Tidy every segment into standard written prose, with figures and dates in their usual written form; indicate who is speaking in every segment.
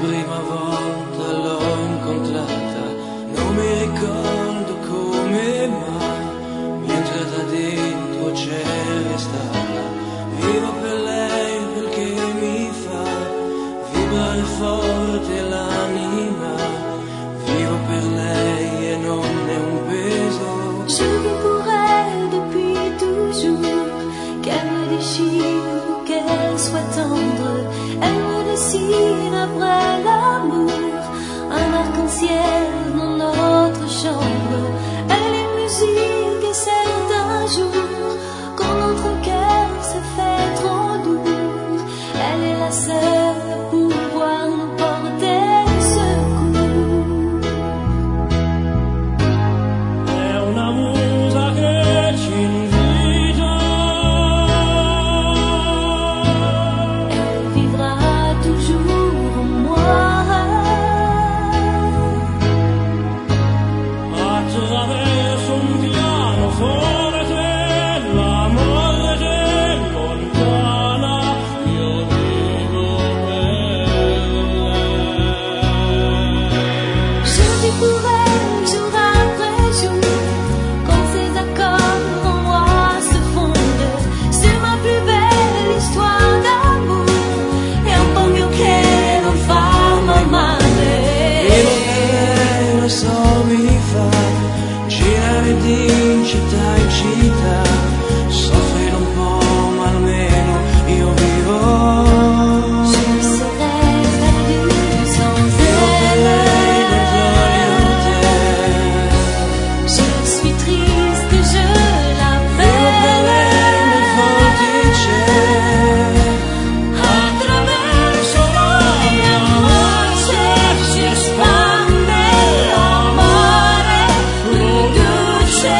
Speaker 1: prima volta l'ho incontrata, non mi ricordo come mai, mentre da dentro c'è restata. Vivo per lei perché mi fa vibrare forte l'anima. Vivo per lei et non è un peso.
Speaker 2: Je vis pour elle depuis toujours, qu'elle me déchire ou qu'elle soit tendre. Elle me dessine après l'amour un arc-en-ciel dans notre chambre. Elle est musique et celle d'un jour quand notre cœur se fait trop doux. Elle est la seule à pouvoir nous porter secours.
Speaker 1: È una musa che ci invita,
Speaker 2: Elle vivra toujours en moi.
Speaker 1: attraverso un pianoforte, l'amore lontana, io vivo per lei.
Speaker 2: Je vis pour elle jour après jour, quand ses accords en moi se fondent. C'est ma plus belle histoire d'amour, è un pugno che non fa mai male.
Speaker 1: Vivo per lei, lo so, mi fa girare di città in città, soffrire un po' ma almeno io vivo.
Speaker 2: Je serais perdue sans
Speaker 1: Vivo per lei
Speaker 2: elle.
Speaker 1: dentro gli hotel.
Speaker 2: Je suis triste, je
Speaker 1: Vivo per lei nel
Speaker 2: l'appelle.
Speaker 1: vortice, attraverso la mia voce si espande l'amore, produce.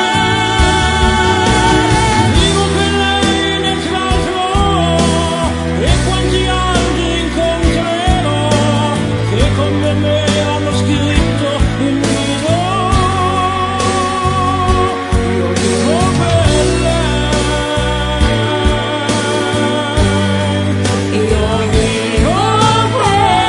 Speaker 1: Vivo per lei nel claustro, e quanti altri incontrerò che come me hanno scritto il mio. Io vivo per lei, io vivo per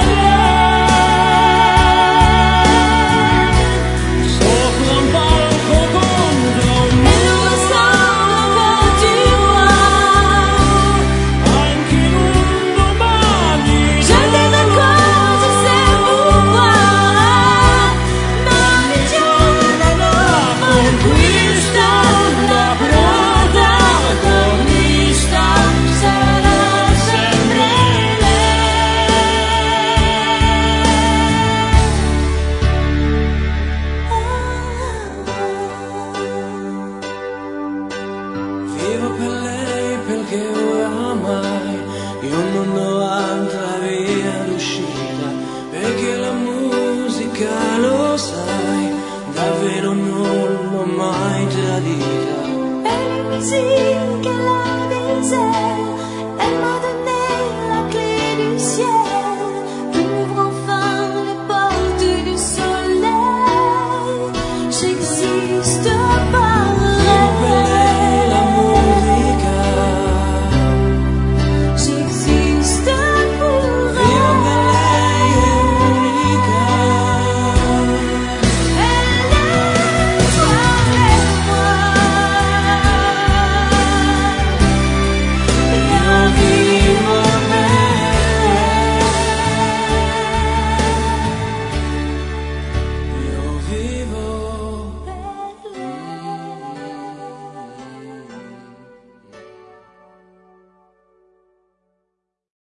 Speaker 1: lei, sopra un palco contro un
Speaker 2: Et nous ressemblons quand tu vois.
Speaker 1: anche in un domani.
Speaker 2: Je te racconte ses pouvoirs. Maria la conquista, la protagonista sarà sempre
Speaker 1: Vivo per lei perché oramai io non ho altra via d'uscita, perché la musica, lo sai, davvero non l'ho mai tradita.
Speaker 2: Elle est musique, elle a des ailes.